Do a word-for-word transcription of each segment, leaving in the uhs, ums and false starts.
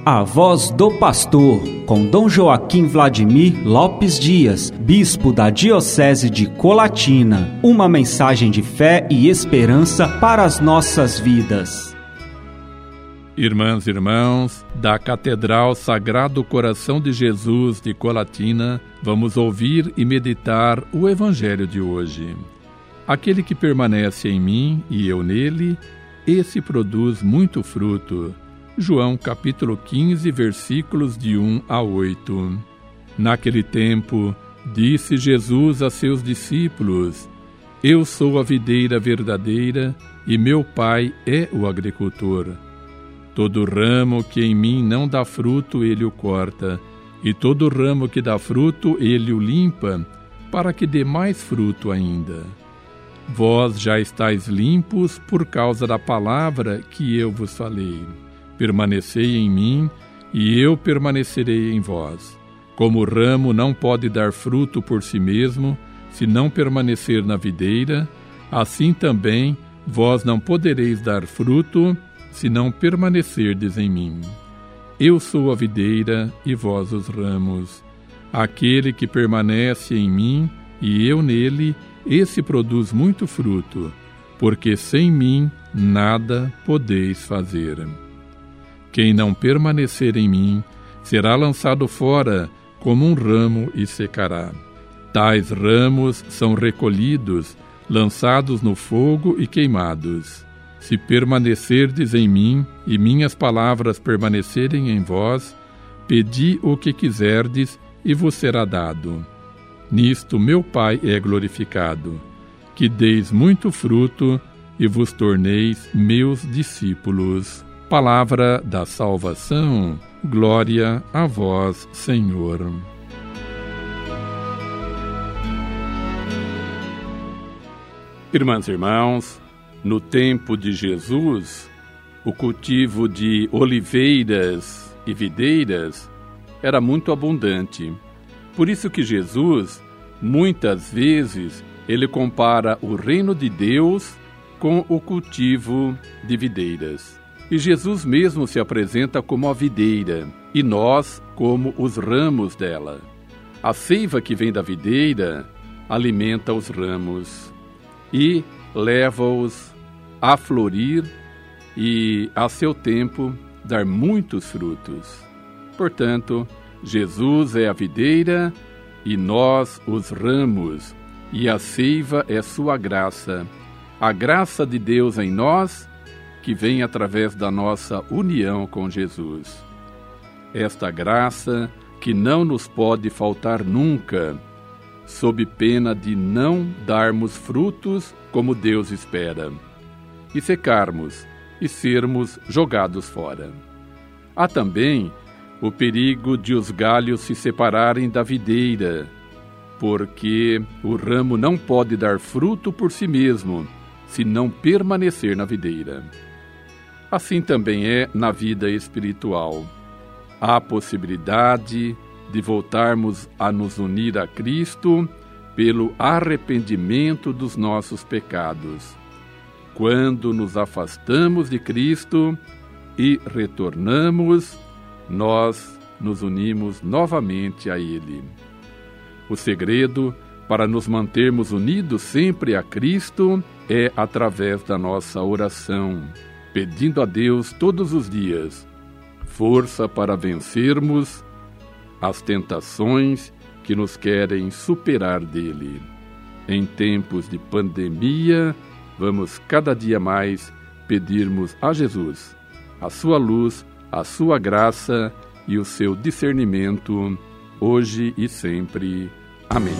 A Voz do Pastor, com Dom Joaquim Vladimir Lopes Dias, bispo da Diocese de Colatina. Uma mensagem de fé e esperança para as nossas vidas. Irmãs e irmãos, da Catedral Sagrado Coração de Jesus de Colatina, vamos ouvir e meditar o Evangelho de hoje. Aquele que permanece em mim e eu nele, esse produz muito fruto. João capítulo quinze, versículos de um a oito. Naquele tempo, disse Jesus a seus discípulos: Eu sou a videira verdadeira e meu Pai é o agricultor. Todo ramo que em mim não dá fruto, ele o corta, e todo ramo que dá fruto, ele o limpa, para que dê mais fruto ainda. Vós já estáis limpos por causa da palavra que eu vos falei. Permanecei em mim, e eu permanecerei em vós. Como o ramo não pode dar fruto por si mesmo, se não permanecer na videira, assim também vós não podereis dar fruto, se não permanecerdes em mim. Eu sou a videira, e vós os ramos. Aquele que permanece em mim, e eu nele, esse produz muito fruto, porque sem mim nada podeis fazer. Quem não permanecer em mim será lançado fora como um ramo e secará. Tais ramos são recolhidos, lançados no fogo e queimados. Se permanecerdes em mim e minhas palavras permanecerem em vós, pedi o que quiserdes e vos será dado. Nisto meu Pai é glorificado, que deis muito fruto e vos torneis meus discípulos. Palavra da salvação, glória a vós, Senhor. Irmãs e irmãos, no tempo de Jesus, o cultivo de oliveiras e videiras era muito abundante. Por isso que Jesus, muitas vezes, ele compara o reino de Deus com o cultivo de videiras. E Jesus mesmo se apresenta como a videira, e nós como os ramos dela. A seiva que vem da videira alimenta os ramos e leva-os a florir e, a seu tempo, dar muitos frutos. Portanto, Jesus é a videira e nós os ramos, e a seiva é sua graça, a graça de Deus em nós, que vem através da nossa união com Jesus. Esta graça que não nos pode faltar nunca, sob pena de não darmos frutos como Deus espera, e secarmos e sermos jogados fora. Há também o perigo de os galhos se separarem da videira, porque o ramo não pode dar fruto por si mesmo, se não permanecer na videira. Assim também é na vida espiritual. Há possibilidade de voltarmos a nos unir a Cristo pelo arrependimento dos nossos pecados. Quando nos afastamos de Cristo e retornamos, nós nos unimos novamente a Ele. O segredo para nos mantermos unidos sempre a Cristo é através da nossa oração, pedindo a Deus todos os dias força para vencermos as tentações que nos querem superar dele. Em tempos de pandemia, vamos cada dia mais pedirmos a Jesus a sua luz, a sua graça e o seu discernimento, hoje e sempre. Amém.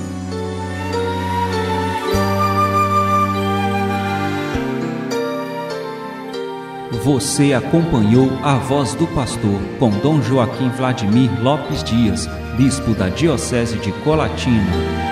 Você acompanhou a Voz do Pastor com Dom Joaquim Vladimir Lopes Dias, bispo da Diocese de Colatina.